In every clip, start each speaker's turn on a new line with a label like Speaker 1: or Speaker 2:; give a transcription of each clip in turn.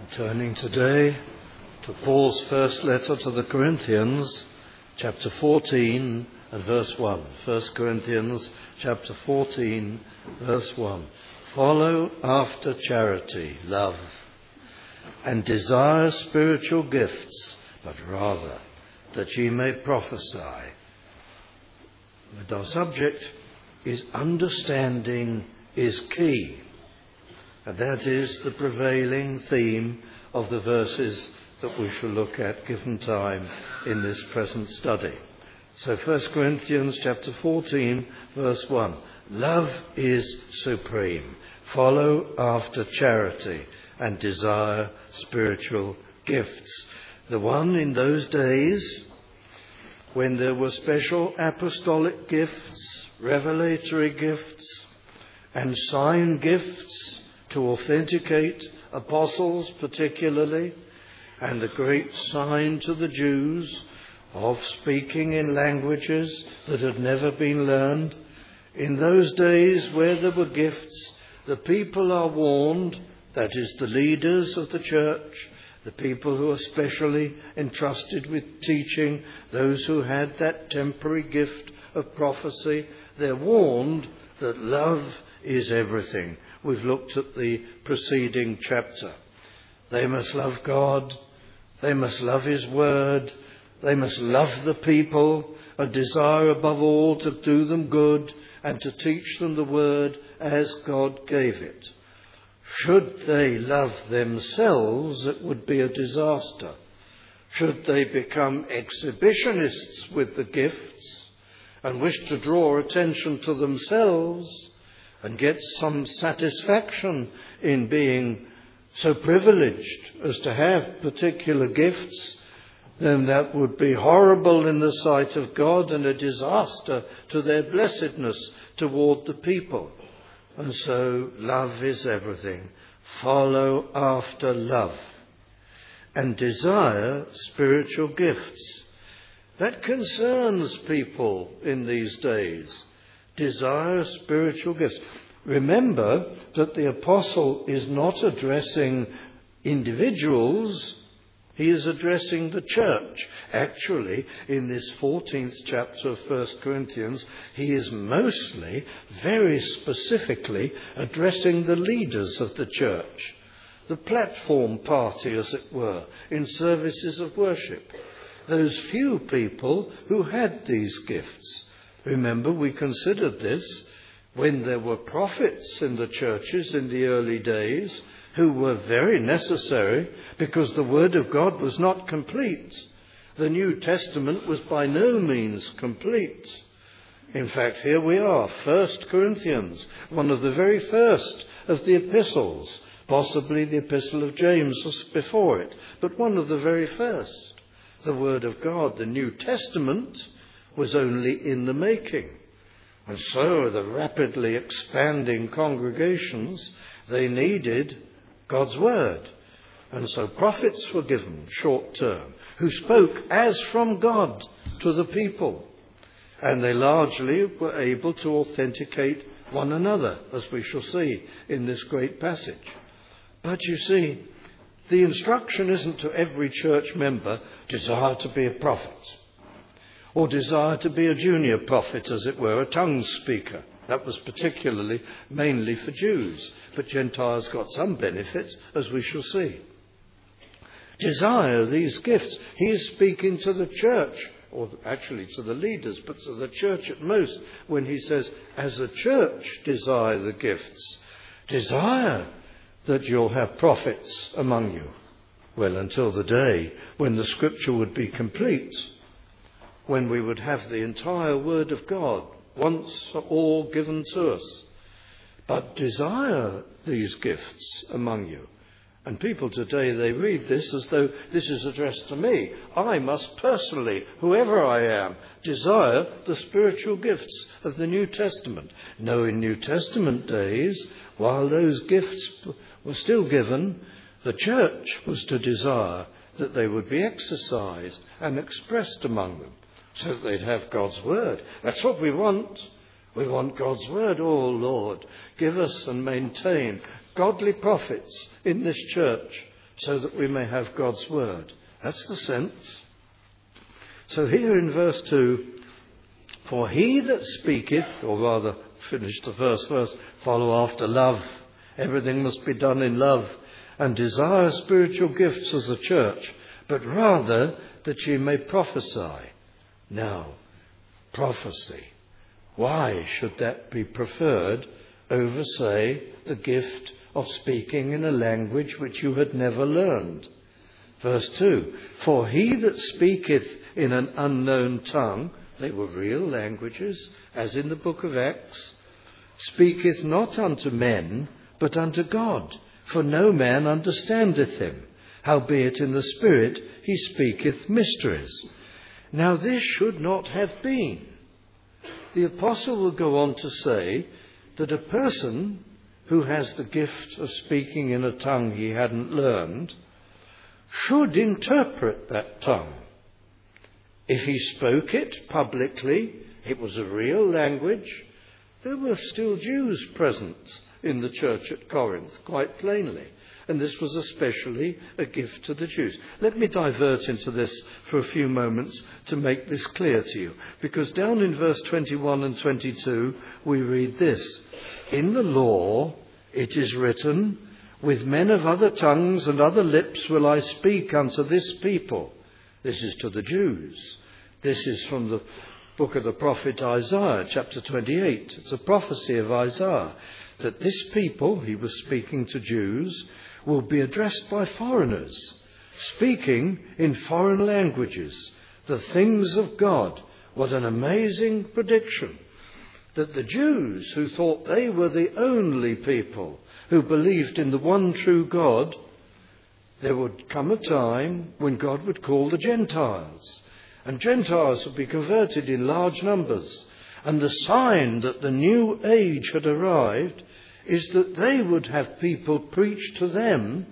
Speaker 1: Turning today to Paul's first letter to the Corinthians, chapter 14 and verse 1. 1 Corinthians chapter 14, verse 1. Follow after charity, love, and desire spiritual gifts, but rather that ye may prophesy. But our subject is understanding is key. And that is the prevailing theme of the verses that we shall look at given time in this present study. So 1 Corinthians chapter 14 verse 1. Love is supreme. Follow after charity and desire spiritual gifts. The one in those days when there were special apostolic gifts, revelatory gifts, and sign gifts to authenticate apostles particularly, and the great sign to the Jews of speaking in languages that had never been learned. In those days where there were gifts, the people are warned, that is the leaders of the church, the people who are specially entrusted with teaching, those who had that temporary gift of prophecy, they're warned that love is everything. We've looked at the preceding chapter. They must love God. They must love His Word. They must love the people and desire above all to do them good and to teach them the Word as God gave it. Should they love themselves, it would be a disaster. Should they become exhibitionists with the gifts and wish to draw attention to themselves and get some satisfaction in being so privileged as to have particular gifts, then that would be horrible in the sight of God and a disaster to their blessedness toward the people. And so love is everything. Follow after love and desire spiritual gifts. That concerns people in these days. Desire spiritual gifts. Remember that the apostle is not addressing individuals, he is addressing the church. Actually, in this 14th chapter of 1 Corinthians, he is mostly, very specifically, addressing the leaders of the church, the platform party, as it were, in services of worship. Those few people who had these gifts. Remember, we considered this when there were prophets in the churches in the early days who were very necessary because the Word of God was not complete. The New Testament was by no means complete. In fact, here we are, 1 Corinthians, one of the very first of the epistles. Possibly the epistle of James was before it, but one of the very first. The Word of God, the New Testament, was only in the making. And so the rapidly expanding congregations, they needed God's Word. And so prophets were given short term, who spoke as from God to the people. And they largely were able to authenticate one another, as we shall see in this great passage. But you see, the instruction isn't to every church member, desire to be a prophet, or desire to be a junior prophet, as it were, a tongue speaker. That was particularly, mainly for Jews, but Gentiles got some benefits, as we shall see. Desire these gifts. He is speaking to the church, or actually to the leaders, but to the church at most, when he says, as a church, desire the gifts. Desire that you'll have prophets among you. Well, until the day when the Scripture would be complete, when we would have the entire Word of God once for all given to us. But desire these gifts among you. And people today, they read this as though this is addressed to me. I must personally, whoever I am, desire the spiritual gifts of the New Testament. No, in New Testament days, while those gifts were still given, the church was to desire that they would be exercised and expressed among them, so that they'd have God's Word. That's what we want. We want God's Word. Oh, Lord, give us and maintain godly prophets in this church so that we may have God's word. That's the sense. So here in verse 2, for he that speaketh, or rather finish the first verse, follow after love. Everything must be done in love, and desire spiritual gifts as a church, but rather that ye may prophesy. Now, prophecy. Why should that be preferred over, say, the gift of speaking in a language which you had never learned? Verse 2, for he that speaketh in an unknown tongue, they were real languages, as in the book of Acts, speaketh not unto men, but unto God, for no man understandeth him. Howbeit in the Spirit he speaketh mysteries. Now this should not have been. The apostle will go on to say that a person who has the gift of speaking in a tongue he hadn't learned should interpret that tongue. If he spoke it publicly, it was a real language. There were still Jews present in the church at Corinth, quite plainly. And this was especially a gift to the Jews. Let me divert into this for a few moments to make this clear to you. Because down in verse 21 and 22, we read this. In the law it is written, with men of other tongues and other lips will I speak unto this people. This is to the Jews. This is from the book of the prophet Isaiah, chapter 28. It's a prophecy of Isaiah that this people, he was speaking to Jews, will be addressed by foreigners, speaking in foreign languages, the things of God. What an amazing prediction. That the Jews, who thought they were the only people who believed in the one true God, there would come a time when God would call the Gentiles. And Gentiles would be converted in large numbers. And the sign that the new age had arrived is that they would have people preach to them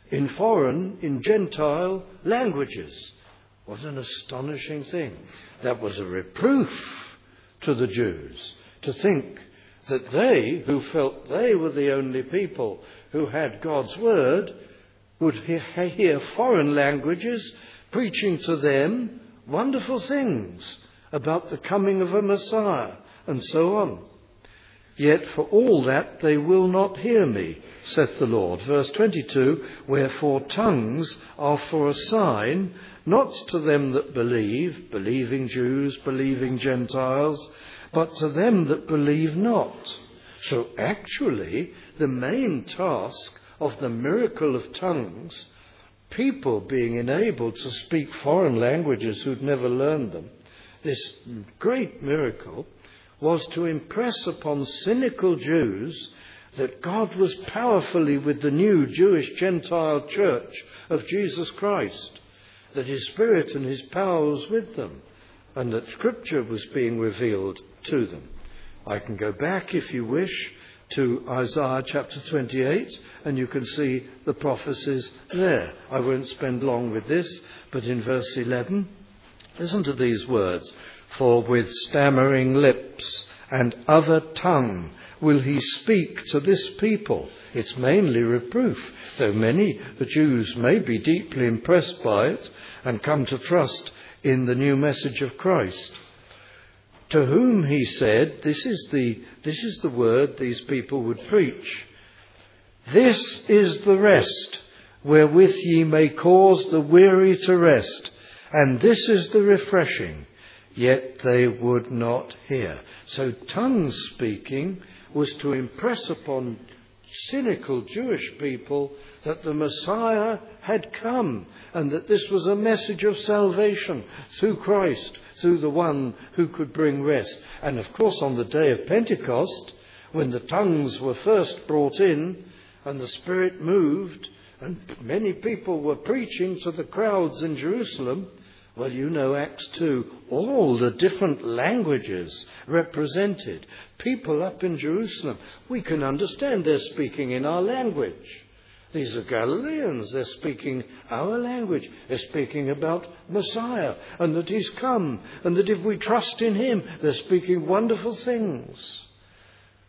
Speaker 1: in Gentile languages. What an astonishing thing. That was a reproof to the Jews, to think that they, who felt they were the only people who had God's word, would hear foreign languages preaching to them wonderful things about the coming of a Messiah and so on. Yet for all that they will not hear me, saith the Lord. Verse 22, wherefore tongues are for a sign, not to them that believe, believing Jews, believing Gentiles, but to them that believe not. So actually, the main task of the miracle of tongues, people being enabled to speak foreign languages who'd never learned them, this great miracle was to impress upon cynical Jews that God was powerfully with the new Jewish Gentile church of Jesus Christ, that his Spirit and his power was with them, and that Scripture was being revealed to them. I can go back, if you wish, to Isaiah chapter 28, and you can see the prophecies there. I won't spend long with this, but in verse 11, listen to these words. For with stammering lips and other tongue will he speak to this people. It's mainly reproof, though many, the Jews, may be deeply impressed by it and come to trust in the new message of Christ. To whom he said, this is the word these people would preach. This is the rest wherewith ye may cause the weary to rest, and this is the refreshing. Yet they would not hear. So tongue speaking was to impress upon cynical Jewish people that the Messiah had come and that this was a message of salvation through Christ, through the one who could bring rest. And of course on the day of Pentecost, when the tongues were first brought in and the Spirit moved and many people were preaching to the crowds in Jerusalem, well, you know Acts 2, all the different languages represented. People up in Jerusalem, we can understand they're speaking in our language. These are Galileans, they're speaking our language. They're speaking about Messiah and that he's come and that if we trust in him, they're speaking wonderful things.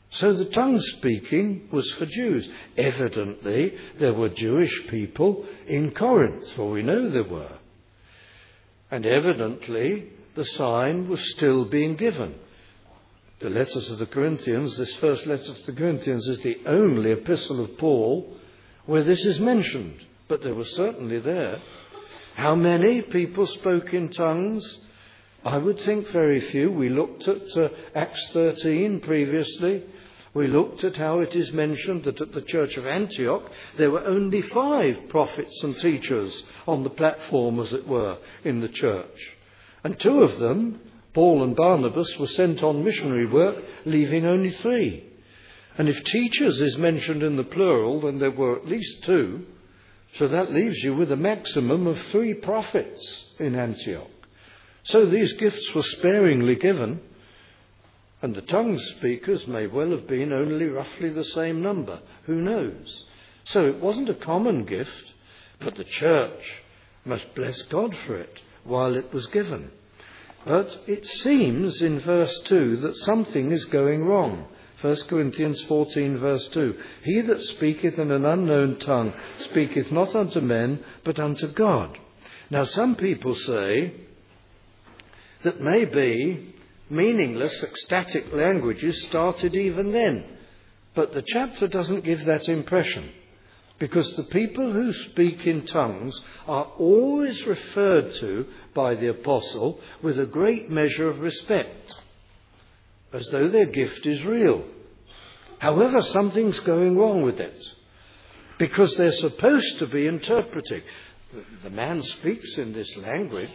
Speaker 1: So the tongue speaking was for Jews. Evidently, there were Jewish people in Corinth, for we know there were. And evidently, the sign was still being given. The letter to the Corinthians, this first letter to the Corinthians, is the only epistle of Paul where this is mentioned. But they were certainly there. How many people spoke in tongues? I would think very few. We looked at Acts 13 previously. We looked at how it is mentioned that at the church of Antioch there were only 5 prophets and teachers on the platform, as it were, in the church. And 2 of them, Paul and Barnabas, were sent on missionary work, leaving only 3. And if teachers is mentioned in the plural, then there were at least 2. So that leaves you with a maximum of 3 prophets in Antioch. So these gifts were sparingly given. And the tongue speakers may well have been only roughly the same number. Who knows? So it wasn't a common gift, but the church must bless God for it while it was given. But it seems in verse 2 that something is going wrong. 1 Corinthians 14 verse 2. He that speaketh in an unknown tongue speaketh not unto men, but unto God. Now some people say that maybe meaningless, ecstatic languages started even then. But the chapter doesn't give that impression, because the people who speak in tongues are always referred to by the apostle with a great measure of respect, as though their gift is real. However, something's going wrong with it, because they're supposed to be interpreting. The man speaks in this language,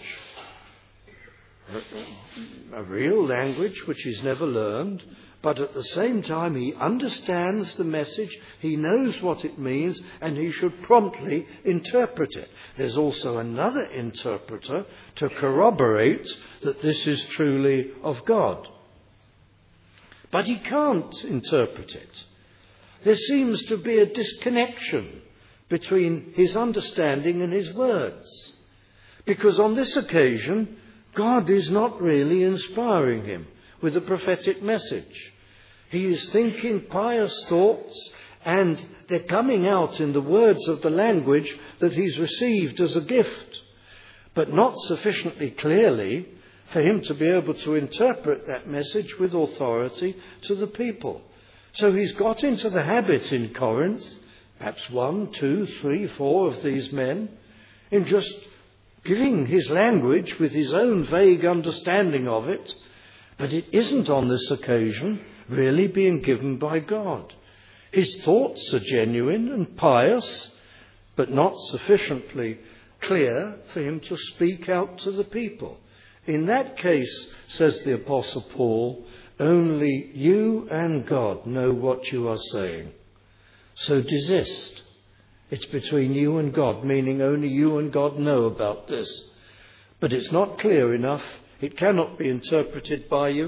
Speaker 1: a real language which he's never learned, but at the same time he understands the message, he knows what it means, and he should promptly interpret it. There's also another interpreter to corroborate that this is truly of God. But he can't interpret it. There seems to be a disconnection between his understanding and his words, because on this occasion God is not really inspiring him with a prophetic message. He is thinking pious thoughts, and they're coming out in the words of the language that he's received as a gift, but not sufficiently clearly for him to be able to interpret that message with authority to the people. So he's got into the habit in Corinth, perhaps 1, 2, 3, 4 of these men, in just giving his language with his own vague understanding of it, but it isn't on this occasion really being given by God. His thoughts are genuine and pious, but not sufficiently clear for him to speak out to the people. In that case, says the Apostle Paul, only you and God know what you are saying. So desist. It's between you and God, meaning only you and God know about this. But it's not clear enough. It cannot be interpreted by you.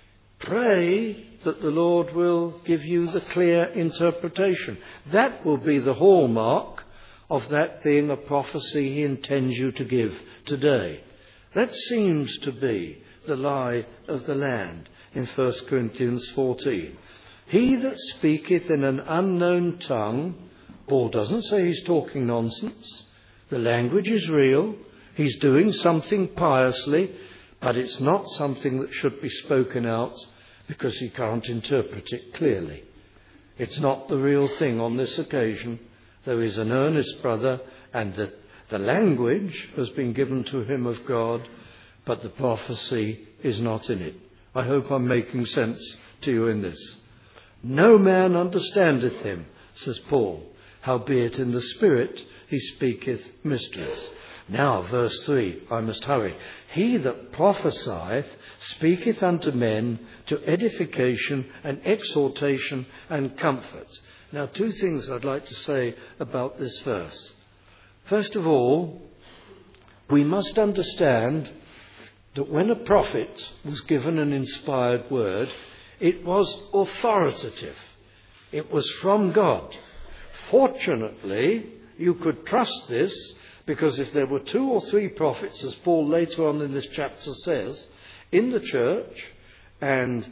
Speaker 1: Pray that the Lord will give you the clear interpretation. That will be the hallmark of that being a prophecy he intends you to give today. That seems to be the lie of the land in 1 Corinthians 14. He that speaketh in an unknown tongue, Paul doesn't say he's talking nonsense. The language is real. He's doing something piously, but it's not something that should be spoken out because he can't interpret it clearly. It's not the real thing on this occasion. Though he's an earnest brother, and the language has been given to him of God, but the prophecy is not in it. I hope I'm making sense to you in this. No man understandeth him, says Paul. Howbeit in the Spirit he speaketh mysteries. Now, verse 3, I must hurry. He that prophesieth speaketh unto men to edification and exhortation and comfort. Now, 2 things I'd like to say about this verse. First of all, we must understand that when a prophet was given an inspired word, it was authoritative. It was from God. Fortunately, you could trust this, because if there were 2 or 3 prophets, as Paul later on in this chapter says, in the church, and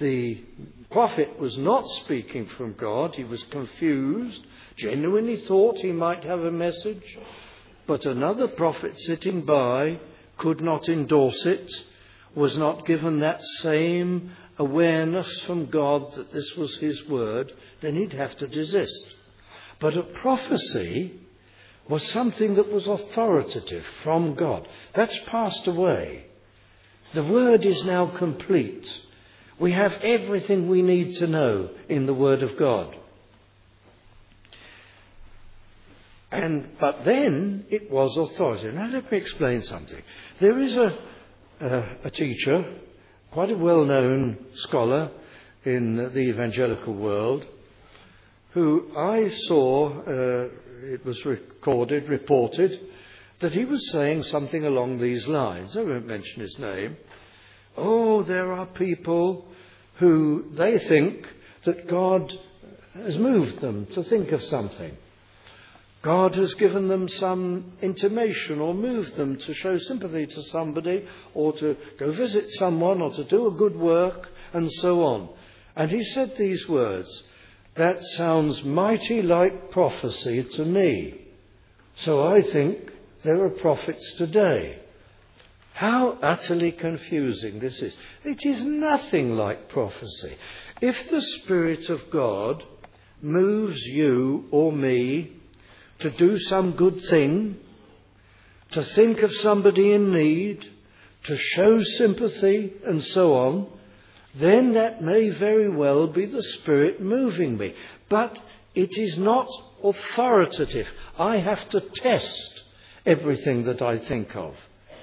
Speaker 1: the prophet was not speaking from God. He was confused, genuinely thought he might have a message, but another prophet sitting by could not endorse it, was not given that same awareness from God that this was his word, then he'd have to desist. But a prophecy was something that was authoritative from God. That's passed away. The word is now complete. We have everything we need to know in the word of God. But then it was authoritative. Now let me explain something. There is a teacher, quite a well-known scholar in the evangelical world, who I saw, it was reported, that he was saying something along these lines. I won't mention his name. Oh, there are people who they think that God has moved them to think of something. God has given them some intimation or moved them to show sympathy to somebody or to go visit someone or to do a good work and so on. And he said these words, "That sounds mighty like prophecy to me. So I think there are prophets today." How utterly confusing this is. It is nothing like prophecy. If the Spirit of God moves you or me to do some good thing, to think of somebody in need, to show sympathy and so on, then that may very well be the Spirit moving me. But it is not authoritative. I have to test everything that I think of.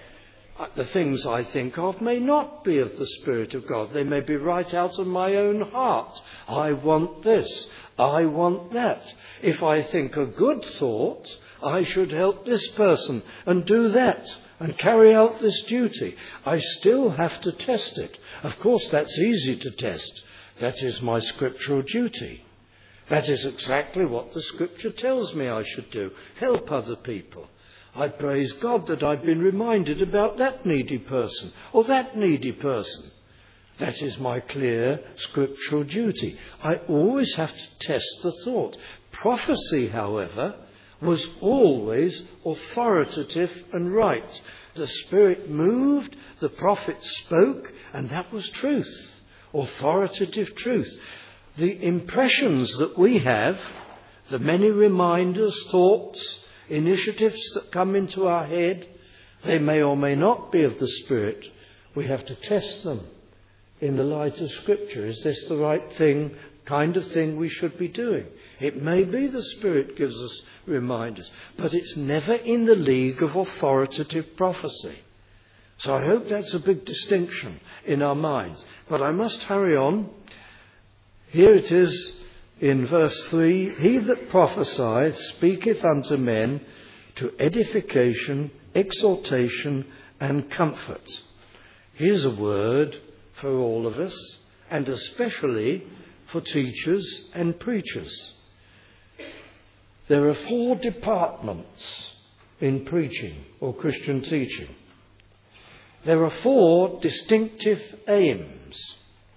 Speaker 1: The things I think of may not be of the Spirit of God. They may be right out of my own heart. I want this. I want that. If I think a good thought, I should help this person and do that and carry out this duty. I still have to test it. Of course, that's easy to test. That is my scriptural duty. That is exactly what the Scripture tells me I should do. Help other people. I praise God that I've been reminded about that needy person or that needy person. That is my clear scriptural duty. I always have to test the thought. Prophecy, however, was always authoritative and right. The Spirit moved, the prophet spoke, and that was truth, authoritative truth. The impressions that we have, the many reminders, thoughts, initiatives that come into our head, they may or may not be of the Spirit. We have to test them in the light of Scripture. Is this the right thing, kind of thing we should be doing? It may be the Spirit gives us reminders, but it's never in the league of authoritative prophecy. So I hope that's a big distinction in our minds. But I must hurry on. Here it is in verse 3, "He that prophesieth speaketh unto men to edification, exhortation, and comfort." Here's a word for all of us, and especially for teachers and preachers. There are 4 departments in preaching or Christian teaching. There are 4 distinctive aims.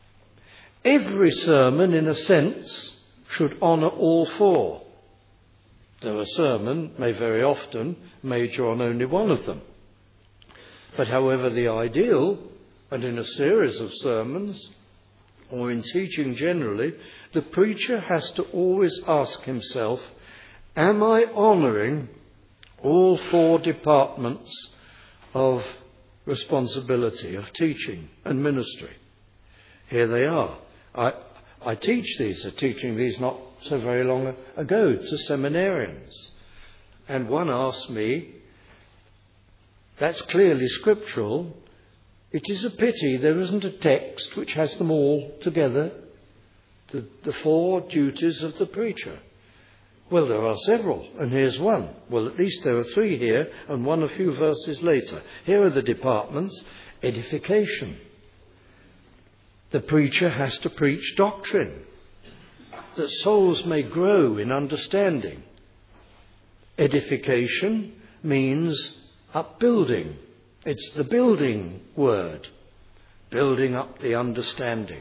Speaker 1: Every sermon, in a sense, should honour all 4. Though a sermon may very often major on only one of them. But however, the ideal, and in a series of sermons, or in teaching generally, the preacher has to always ask himself, am I honouring all 4 departments of responsibility, of teaching and ministry? Here they are. I teach these, teaching these not so very long ago to seminarians. And one asked me, that's clearly scriptural. It is a pity there isn't a text which has them all together, the 4 duties of the preacher. Well, there are several, and here's one. Well, at least there are 3 here, and one a few verses later. Here are the departments. Edification. The preacher has to preach doctrine, that souls may grow in understanding. Edification means upbuilding. It's the building word, building up the understanding,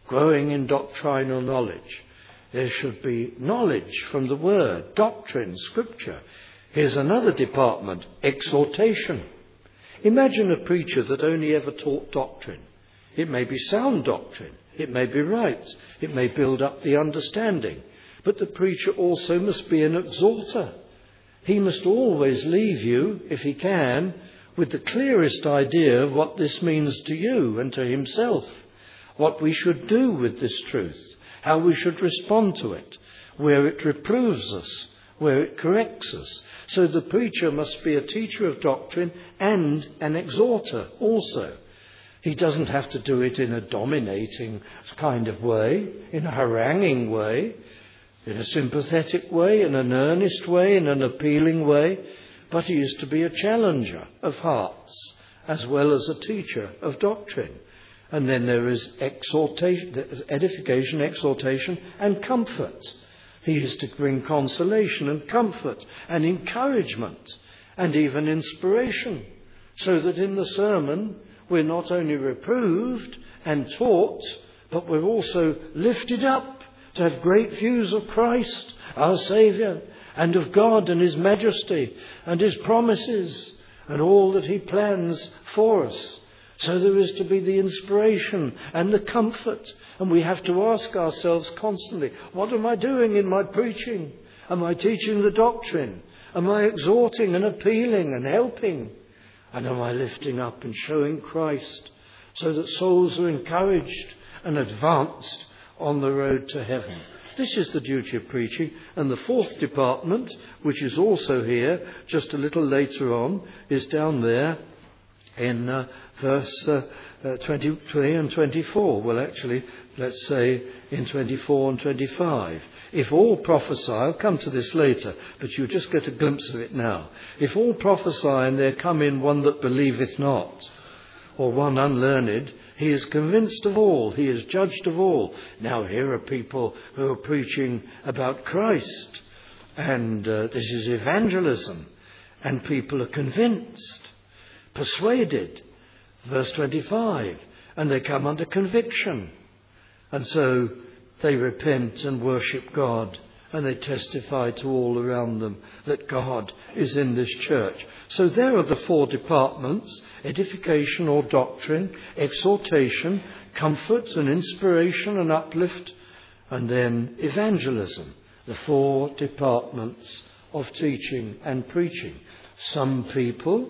Speaker 1: growing in doctrinal knowledge. There should be knowledge from the Word, doctrine, Scripture. Here's another department, exhortation. Imagine a preacher that only ever taught doctrine. It may be sound doctrine. It may be right. It may build up the understanding. But the preacher also must be an exhorter. He must always leave you, if he can, with the clearest idea of what this means to you and to himself, what we should do with this truth, how we should respond to it, where it reproves us, where it corrects us. So the preacher must be a teacher of doctrine and an exhorter also. He doesn't have to do it in a dominating kind of way, in a haranguing way, in a sympathetic way, in an earnest way, in an appealing way, but he is to be a challenger of hearts as well as a teacher of doctrine. And then there is exhortation, edification, exhortation, and comfort. He is to bring consolation and comfort and encouragement and even inspiration, so that in the sermon we're not only reproved and taught, but we're also lifted up to have great views of Christ, our Saviour, and of God and His majesty and His promises and all that He plans for us. So there is to be the inspiration and the comfort. And we have to ask ourselves constantly, what am I doing in my preaching? Am I teaching the doctrine? Am I exhorting and appealing and helping? And am I lifting up and showing Christ so that souls are encouraged and advanced on the road to heaven? This is the duty of preaching. And the fourth department, which is also here, just a little later on, is down there in verse 23 and 24. Well, actually, let's say in 24 and 25. If all prophesy, I'll come to this later, but you just get a glimpse of it now. If all prophesy and there come in one that believeth not, or one unlearned, he is convinced of all, he is judged of all. Now here are people who are preaching about Christ, and this is evangelism, and people are convinced, persuaded. Verse 25, and they come under conviction, and so they repent and worship God, and they testify to all around them that God is in this church. So there are the four departments: edification or doctrine, exhortation, comfort and inspiration and uplift, and then evangelism, the four departments of teaching and preaching. Some people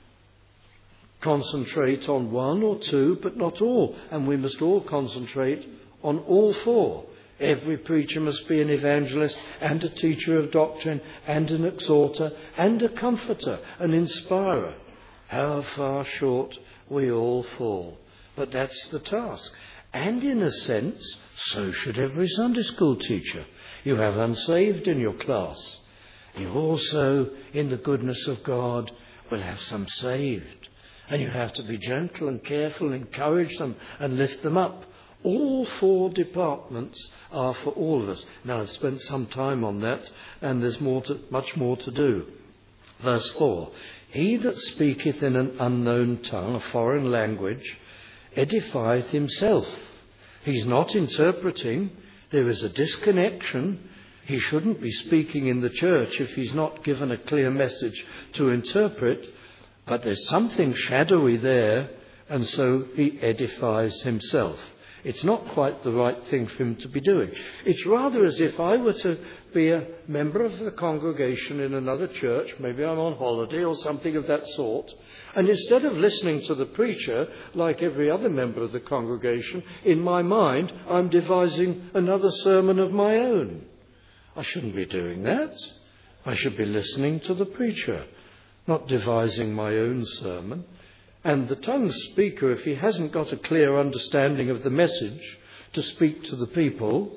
Speaker 1: concentrate on one or two, but not all, and we must all concentrate on all four. Every preacher must be an evangelist and a teacher of doctrine and an exhorter and a comforter, an inspirer. How far short we all fall. But that's the task. And in a sense, so should every Sunday school teacher. You have unsaved in your class. You also, in the goodness of God, will have some saved. And you have to be gentle and careful, encourage them and lift them up. All four departments are for all of us. Now, I've spent some time on that, and there's much more to do. Verse 4, he that speaketh in an unknown tongue, a foreign language, edifieth himself. He's not interpreting. There is a disconnection. He shouldn't be speaking in the church if he's not given a clear message to interpret. But there's something shadowy there, and so he edifies himself. It's not quite the right thing for him to be doing. It's rather as if I were to be a member of the congregation in another church, maybe I'm on holiday or something of that sort, and instead of listening to the preacher like every other member of the congregation, in my mind I'm devising another sermon of my own. I shouldn't be doing that. I should be listening to the preacher, not devising my own sermon. And the tongue speaker, if he hasn't got a clear understanding of the message to speak to the people,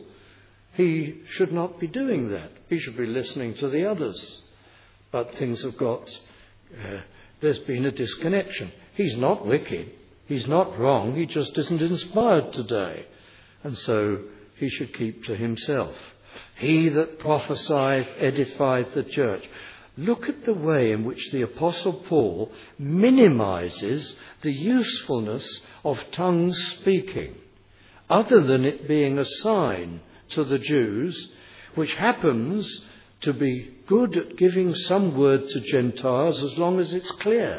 Speaker 1: he should not be doing that. He should be listening to the others. But things have got, there's been a disconnection. He's not wicked. He's not wrong. He just isn't inspired today. And so he should keep to himself. He that prophesieth edifieth the church. Look at the way in which the Apostle Paul minimizes the usefulness of tongue speaking. other than it being a sign to the Jews, which happens to be good at giving some word to Gentiles as long as it's clear.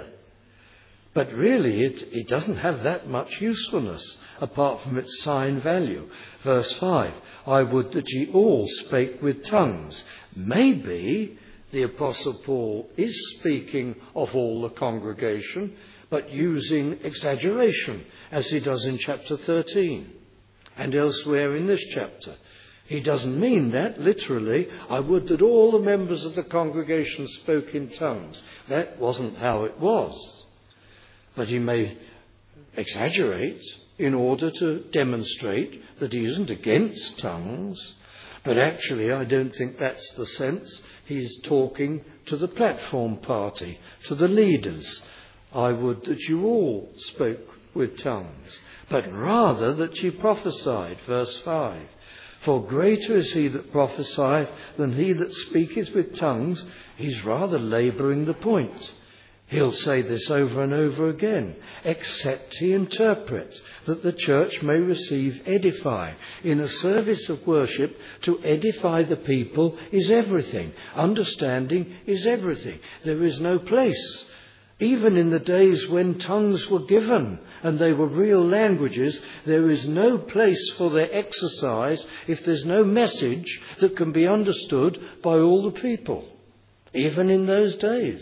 Speaker 1: But really it doesn't have that much usefulness apart from its sign value. Verse 5, I would that ye all spake with tongues. Maybe the Apostle Paul is speaking of all the congregation, but using exaggeration, as he does in chapter 13 and elsewhere in this chapter. He doesn't mean that literally. I would that all the members of the congregation spoke in tongues. That wasn't how it was. But he may exaggerate in order to demonstrate that he isn't against tongues. But actually, I don't think that's the sense. He's talking to the platform party, to the leaders. I would that you all spoke with tongues, but rather that ye prophesied. Verse 5. For greater is he that prophesieth than he that speaketh with tongues. He's rather labouring the point. He'll say this over and over again. Except he interpret, that the church may receive edifying. In a service of worship, to edify the people is everything. Understanding is everything. There is no place, even in the days when tongues were given and they were real languages, there is no place for their exercise if there's no message that can be understood by all the people, even in those days.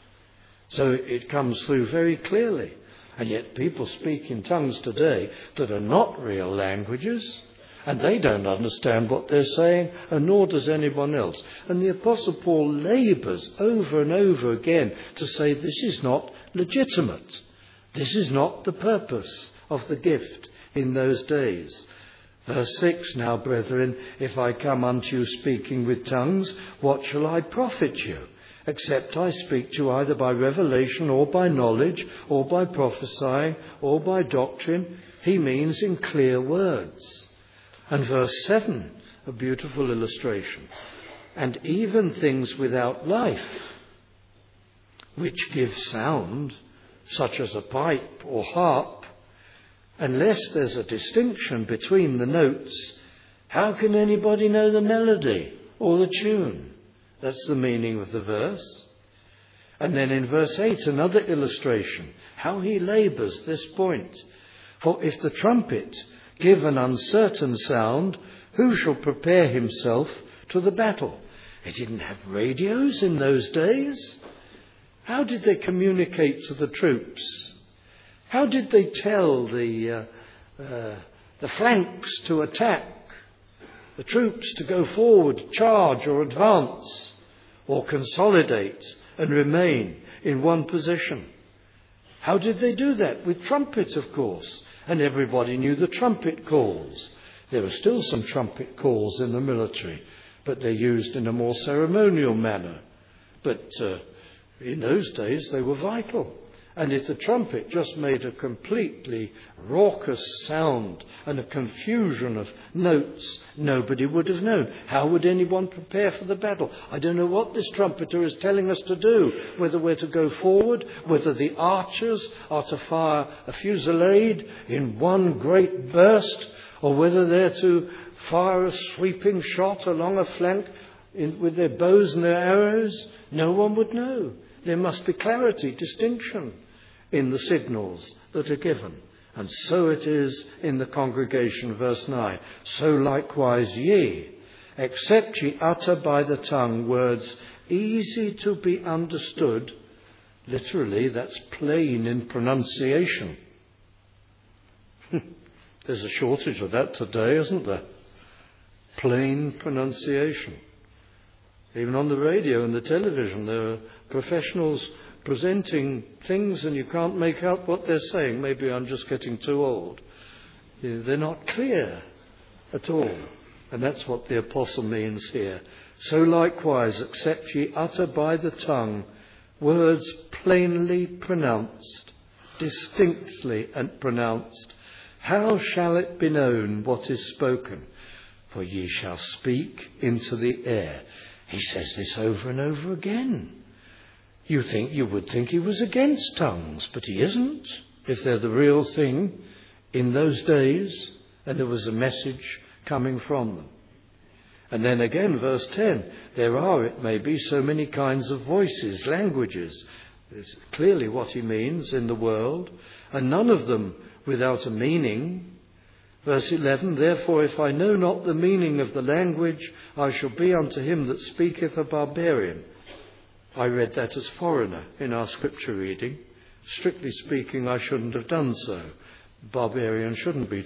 Speaker 1: So it comes through very clearly. And yet people speak in tongues today that are not real languages, and they don't understand what they're saying, and nor does anyone else. And the Apostle Paul labours over and over again to say this is not legitimate. This is not the purpose of the gift in those days. Verse 6, now, brethren, if I come unto you speaking with tongues, what shall I profit you? Except I speak to you either by revelation or by knowledge or by prophesying or by doctrine. He means in clear words. And verse 7, a beautiful illustration. And even things without life, which give sound, such as a pipe or harp, unless there's a distinction between the notes, how can anybody know the melody or the tune? That's the meaning of the verse. And then in verse 8, another illustration, how he labours this point. For if the trumpet give an uncertain sound, who shall prepare himself to the battle? They didn't have radios in those days. How did they communicate to the troops? How did they tell the flanks to attack, the troops to go forward, charge or advance, or consolidate and remain in one position? How did they do that? With trumpets, of course. And everybody knew the trumpet calls. There are still some trumpet calls in the military, but they're used in a more ceremonial manner. But in those days, they were vital. And if the trumpet just made a completely raucous sound and a confusion of notes, nobody would have known. How would anyone prepare for the battle? I don't know what this trumpeter is telling us to do, whether we're to go forward, whether the archers are to fire a fusillade in one great burst, or whether they're to fire a sweeping shot along a flank with their bows and their arrows. No one would know. There must be clarity, distinction in the signals that are given. And so it is in the congregation, verse 9. So likewise ye, except ye utter by the tongue words easy to be understood. Literally, that's plain in pronunciation. There's a shortage of that today, isn't there? Plain pronunciation. Even on the radio and the television, there are professionals presenting things and you can't make out what they're saying. Maybe I'm just getting too old. They're not clear at all. And that's what the apostle means here. So likewise, except ye utter by the tongue words plainly pronounced, distinctly and pronounced, how shall it be known what is spoken? For ye shall speak into the air. He says this over and over again. You would think he was against tongues, but he isn't. If they're the real thing in those days, and there was a message coming from them. And then again, verse 10, there are, it may be, so many kinds of voices, languages. It's clearly what he means in the world, and none of them without a meaning. Verse 11, therefore, if I know not the meaning of the language, I shall be unto him that speaketh a barbarian. I read that as foreigner in our scripture reading. Strictly speaking, I shouldn't have done so. Barbarian shouldn't be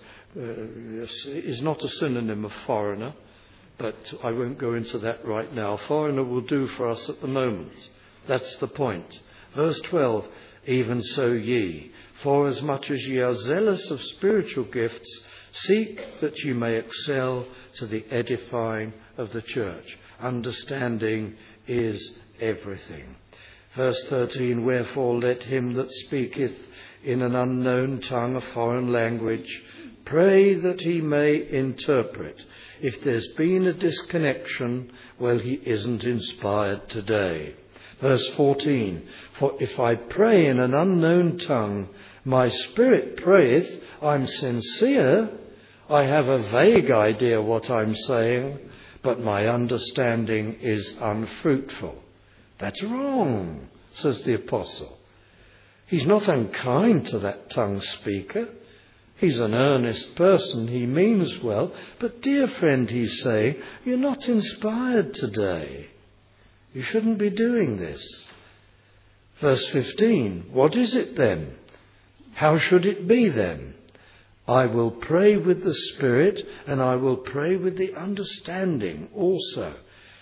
Speaker 1: is not a synonym of foreigner, but I won't go into that right now. Foreigner will do for us at the moment. That's the point. Verse 12, even so ye, for as much as ye are zealous of spiritual gifts, seek that ye may excel to the edifying of the church. Understanding is everything. Verse 13, wherefore let him that speaketh in an unknown tongue, a foreign language, pray that he may interpret. If there's been a disconnection, well, he isn't inspired today. Verse 14, for if I pray in an unknown tongue, my spirit prayeth, I'm sincere, I have a vague idea what I'm saying, but my understanding is unfruitful. That's wrong, says the apostle. He's not unkind to that tongue speaker. He's an earnest person, he means well, but dear friend, he's saying, you're not inspired today. You shouldn't be doing this. Verse 15, what is it then? How should it be then? I will pray with the Spirit, and I will pray with the understanding also.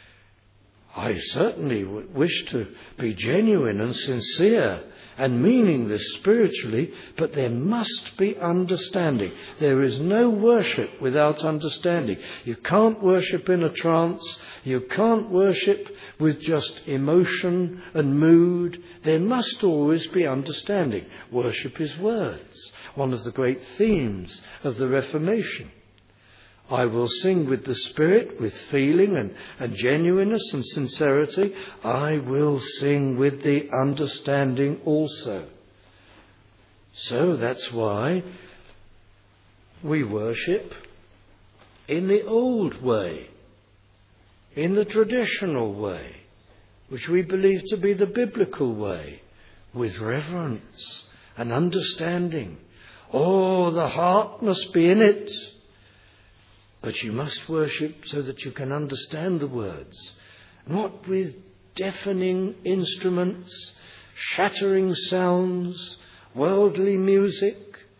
Speaker 1: I certainly wish to be genuine and sincere and meaning this spiritually, but there must be understanding. There is no worship without understanding. You can't worship in a trance. You can't worship with just emotion and mood. There must always be understanding. Worship is words, one of the great themes of the Reformation. I will sing with the Spirit, with feeling and genuineness and sincerity. I will sing with the understanding also. So that's why we worship in the old way, in the traditional way, which we believe to be the biblical way, with reverence and understanding. Oh, the heart must be in it. But you must worship so that you can understand the words, not with deafening instruments, shattering sounds, worldly music,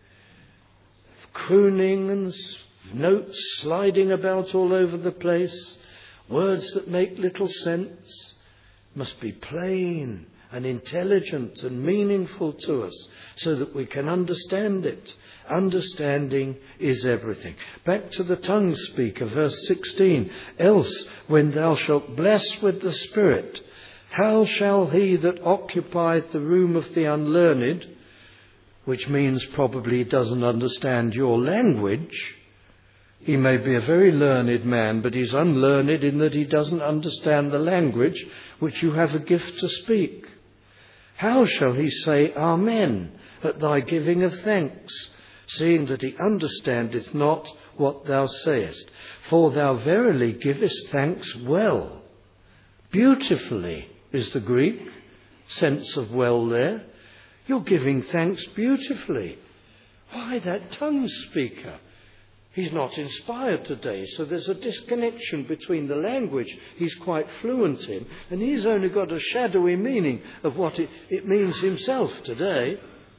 Speaker 1: crooning and notes sliding about all over the place, words that make little sense. Must be plain and intelligent and meaningful to us so that we can understand it. Understanding is everything. Back to the tongue speaker, verse 16. Else, when thou shalt bless with the Spirit, how shall he that occupieth the room of the unlearned, which means probably he doesn't understand your language. He may be a very learned man, but he's unlearned in that he doesn't understand the language which you have a gift to speak. How shall he say Amen at thy giving of thanks, seeing that he understandeth not what thou sayest? For thou verily givest thanks well. Beautifully is the Greek sense of well there. You're giving thanks beautifully. Why, that tongue speaker, he's not inspired today, so there's a disconnection between the language he's quite fluent in, and he's only got a shadowy meaning of what it means himself today.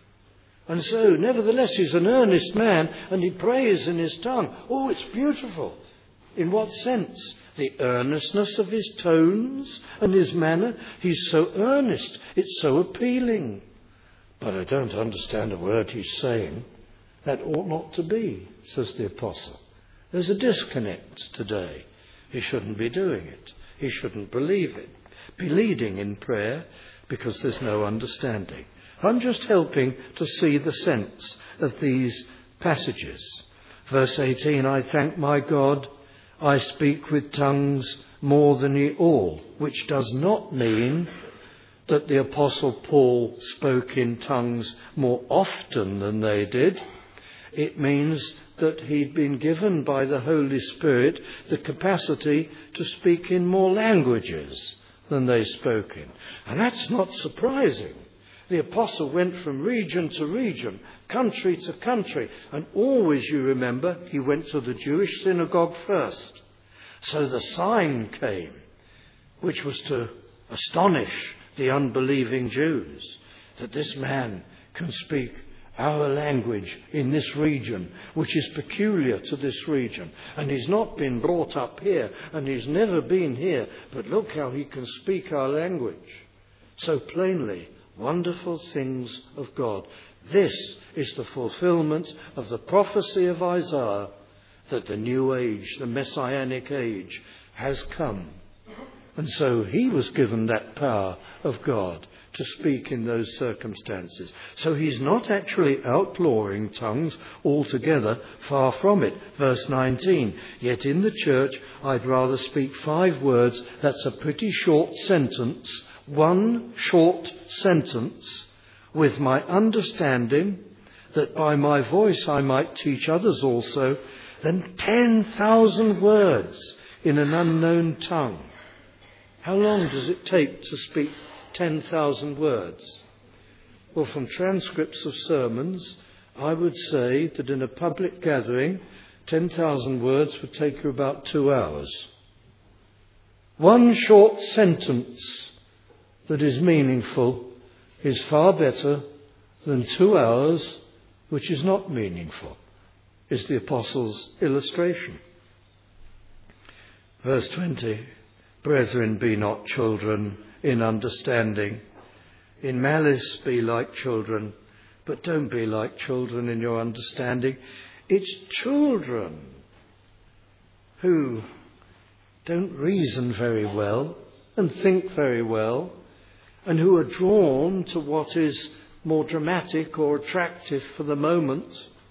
Speaker 1: And so, nevertheless, he's an earnest man, and he prays in his tongue. Oh, it's beautiful. In what sense? The earnestness of his tones and his manner. He's so earnest. It's so appealing. But I don't understand a word he's saying. That ought not to be, says the apostle. There's a disconnect today. He shouldn't be doing it. He shouldn't believe it. Be leading in prayer because there's no understanding. I'm just helping to see the sense of these passages. Verse 18, I thank my God, I speak with tongues more than ye all, which does not mean that the Apostle Paul spoke in tongues more often than they did. It means that he'd been given by the Holy Spirit the capacity to speak in more languages than they spoke in. And that's not surprising. The apostle went from region to region, country to country, and always, you remember, he went to the Jewish synagogue first. So the sign came, which was to astonish the unbelieving Jews, that this man can speak our language in this region, which is peculiar to this region. And he's not been brought up here, and he's never been here, but look how he can speak our language so plainly. Wonderful things of God. This is the fulfillment of the prophecy of Isaiah, that the new age, the messianic age, has come. And so he was given that power of God to speak in those circumstances. So he's not actually outlawing tongues altogether, far from it. Verse 19, yet in the church I'd rather speak 5 words. That's a pretty short sentence, one short sentence, with my understanding that by my voice I might teach others also, than 10,000 words in an unknown tongue. How long does it take to speak 10,000 words? Well, from transcripts of sermons, I would say that in a public gathering, 10,000 words would take you about 2 hours. One short sentence that is meaningful is far better than 2 hours which is not meaningful, is the apostle's illustration. Verse 20, brethren, be not children in understanding. In malice be like children, but don't be like children in your understanding. It's children who don't reason very well and think very well, and who are drawn to what is more dramatic or attractive for the moment.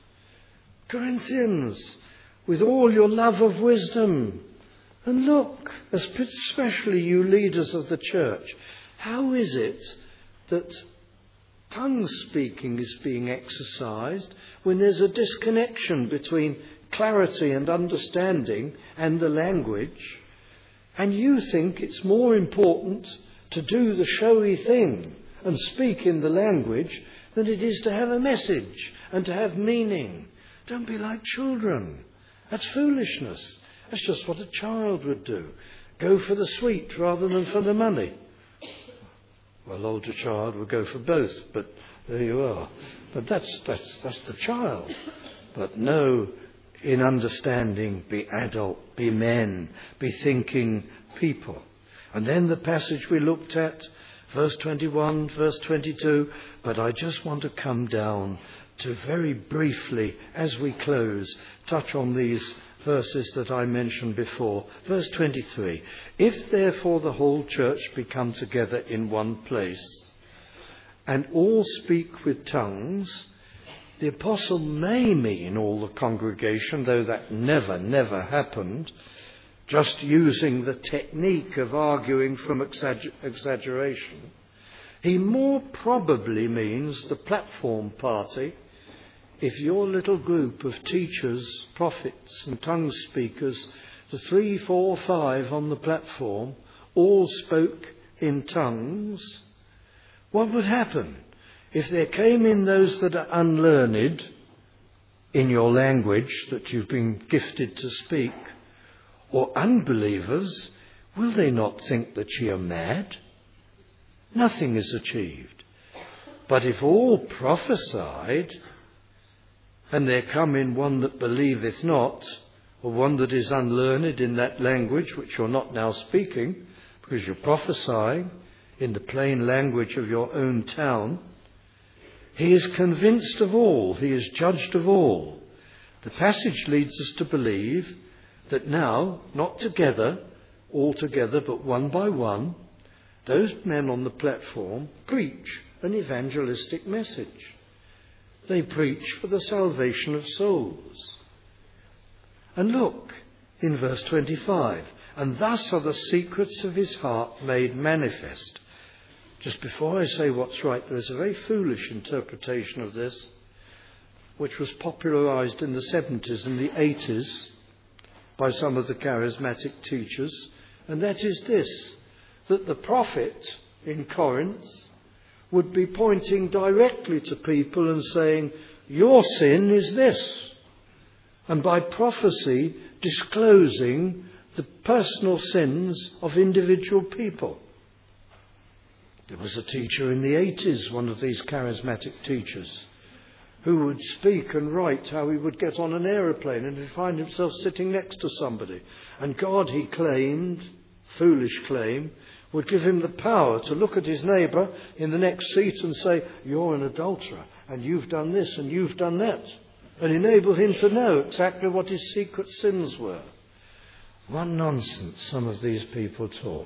Speaker 1: Corinthians, with all your love of wisdom, and look, especially you leaders of the church, how is it that tongue speaking is being exercised when there's a disconnection between clarity and understanding and the language, and you think it's more important to do the showy thing and speak in the language than it is to have a message and to have meaning? Don't be like children. That's foolishness. That's just what a child would do. Go for the sweet rather than for the money. Well, older child would go for both, but there you are. But that's the child. But no, in understanding, be adult, be men, be thinking people. And then the passage we looked at, verse 21, verse 22, but I just want to come down to very briefly, as we close, touch on these verses that I mentioned before. Verse 23, if therefore the whole church be come together in one place, and all speak with tongues, the apostle may mean all the congregation, though that never happened, just using the technique of arguing from exaggeration. He more probably means the platform party. If your little group of teachers, prophets and tongue speakers, the 3, 4, 5 on the platform, all spoke in tongues, what would happen? If there came in those that are unlearned in your language that you've been gifted to speak, or unbelievers, will they not think that ye are mad? Nothing is achieved. But if all prophesied, and there come in one that believeth not, or one that is unlearned in that language which you're not now speaking, because you're prophesying in the plain language of your own town, he is convinced of all, he is judged of all. The passage leads us to believe that now, not together, all together, but one by one, those men on the platform preach an evangelistic message. They preach for the salvation of souls. And look, in verse 25, and thus are the secrets of his heart made manifest. Just before I say what's right, there is a very foolish interpretation of this. which was popularized in the 70s and the 80s by some of the charismatic teachers, and that is this, that the prophet in Corinth would be pointing directly to people and saying, your sin is this, and by prophecy disclosing the personal sins of individual people. There was a teacher in the 80s, one of these charismatic teachers, who would speak and write how he would get on an aeroplane and he'd find himself sitting next to somebody. And God, he claimed, foolish claim, would give him the power to look at his neighbour in the next seat and say, you're an adulterer, and you've done this and you've done that, and enable him to know exactly what his secret sins were. What nonsense some of these people talk.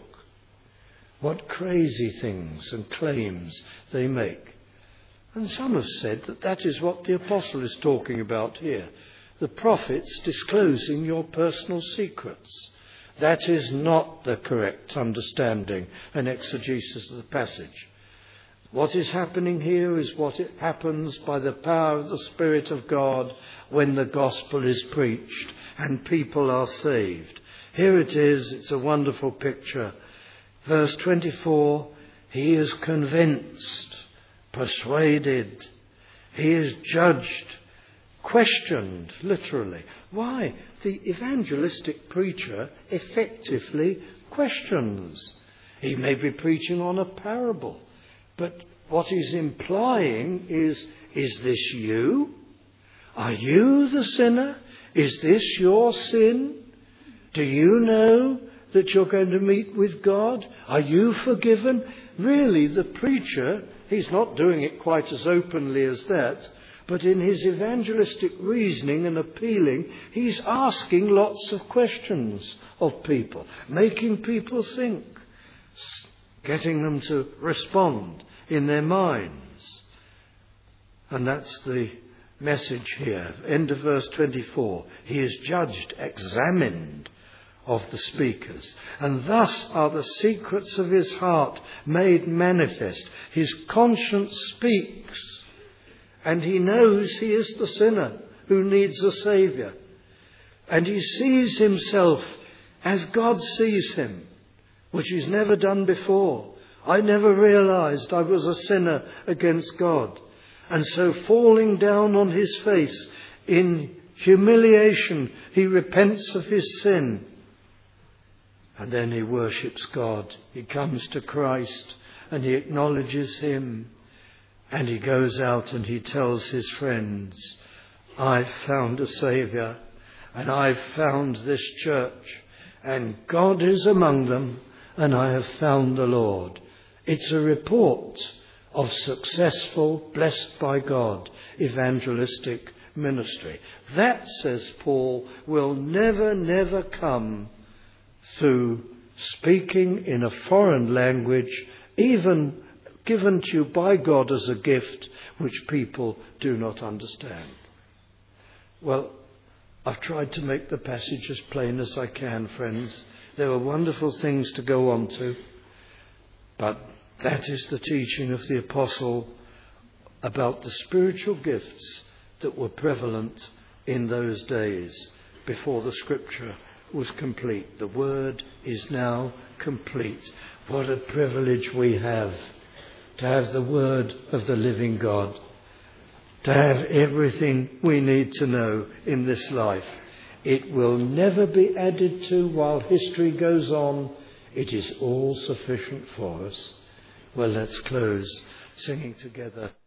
Speaker 1: What crazy things and claims they make. And some have said that that is what the apostle is talking about here. The prophets disclosing your personal secrets. That is not the correct understanding and exegesis of the passage. What is happening here is what it happens by the power of the Spirit of God when the gospel is preached and people are saved. Here it is, it's a wonderful picture. Verse 24, he is convinced, persuaded, he is judged, questioned, literally. Why? The evangelistic preacher effectively questions. He may be preaching on a parable, but what he's implying is this you? Are you the sinner? Is this your sin? Do you know that you're going to meet with God? Are you forgiven? Really, the preacher, he's not doing it quite as openly as that, but in his evangelistic reasoning and appealing, he's asking lots of questions of people, making people think, getting them to respond in their minds. And that's the message here. End of verse 24. He is judged, examined of the speakers, and thus are the secrets of his heart made manifest. His conscience speaks, and he knows he is the sinner who needs a Saviour. And he sees himself as God sees him, which he's never done before. I never realized I was a sinner against God. And so falling down on his face in humiliation, he repents of his sin. And then he worships God. He comes to Christ and he acknowledges him. And he goes out and he tells his friends, I've found a Saviour and I've found this church and God is among them and I have found the Lord. It's a report of successful, blessed by God, evangelistic ministry. That, says Paul, will never come through speaking in a foreign language, even given to you by God as a gift, which people do not understand. Well, I've tried to make the passage as plain as I can, friends. There are wonderful things to go on to, but that is the teaching of the apostle about the spiritual gifts that were prevalent in those days before the scripture was complete. The word is now complete. What a privilege we have to have the word of the living God, to have everything we need to know in this life. It will never be added to while history goes on. It is all sufficient for us. Well, let's close singing together.